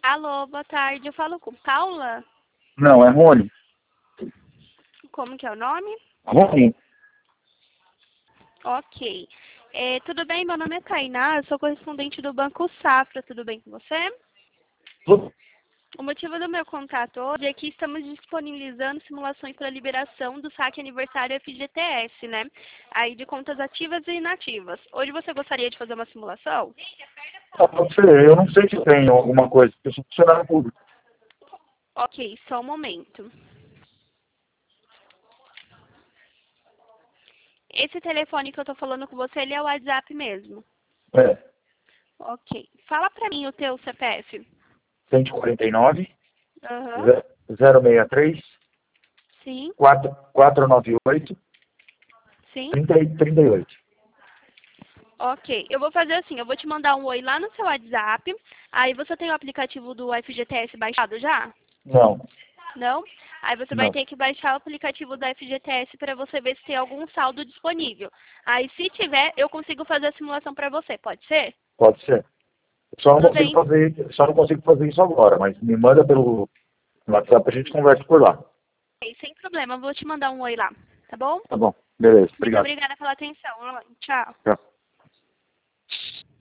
Alô, boa tarde. Eu falo com Paula? Não, é Rony. Como que é o nome? Rony. Ok. Tudo bem? Meu nome é Tainá, eu sou correspondente do Banco Safra. Tudo bem com você? O motivo do meu contato hoje é que estamos disponibilizando simulações para liberação do saque aniversário FGTS, né? Aí de contas ativas e inativas. Hoje você gostaria de fazer uma simulação? Pode ser, eu não sei se tem alguma coisa, porque eu sou funcionário público. Ok, só um momento. Esse telefone que eu tô falando com você, ele é o WhatsApp mesmo? É, Ok. Fala pra mim o teu CPF. 149, Aham. 063, Sim, 498, sim. 38. Ok. Eu vou fazer assim, eu vou te mandar um oi lá no seu WhatsApp. Aí você tem o aplicativo do FGTS baixado já? Não, Não? Aí você vai não. ter que baixar o aplicativo da FGTS para você ver se tem algum saldo disponível. Aí se tiver, eu consigo fazer a simulação para você, pode ser? Pode ser. Tudo bem. Só não consigo fazer isso agora, mas me manda pelo WhatsApp, a gente conversa por lá. Ok, sem problema, eu vou te mandar um oi lá, tá bom? Tá bom, beleza, Muito obrigado. obrigada pela atenção. Tchau. Tchau.